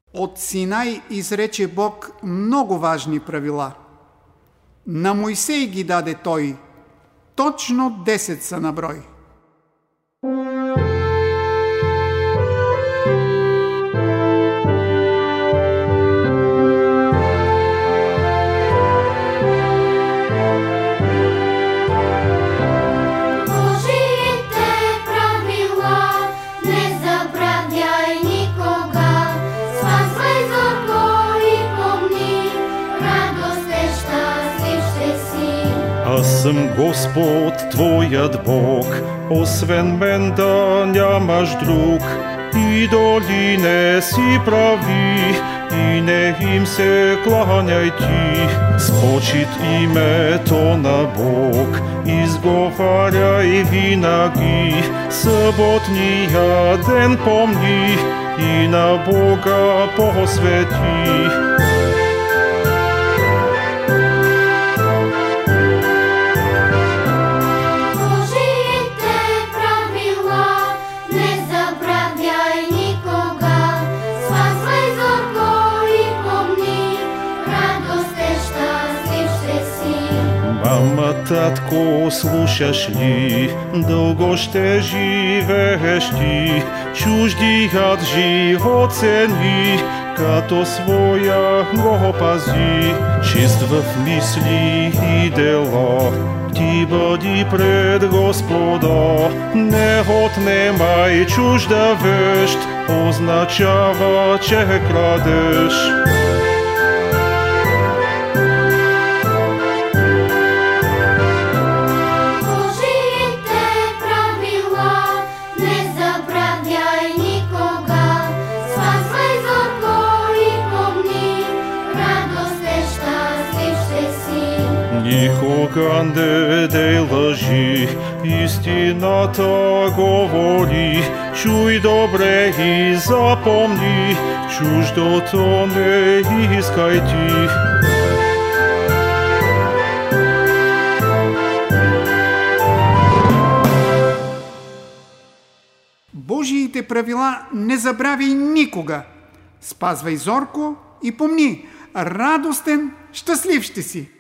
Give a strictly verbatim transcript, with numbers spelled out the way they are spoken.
От Синай изрече Бог много важни правила. На Мойсей ги даде той. Точно десет са на брой. Аз съм Господ, твоят Бог, освен мен да нямаш друг. Идоли не си прави и не им се кланяй ти. С почит името на Бог изговаряй винаги. Съботния ден помни и на Бога посвети. Мама, татко, слушаш ли? Дълго ще живееш ти, чуждият живот цени, като своя го пази. Чист в мисли и дела, ти бъди пред Господа. Не отнемай чужда вещ, означава, че крадеш. Никога не дей лъжи, истината говори. Чуй добре и запомни, чуждото не искай ти. Божиите правила не забравяй никога. Спазвай зорко и помни, радостен, щастлив ще си.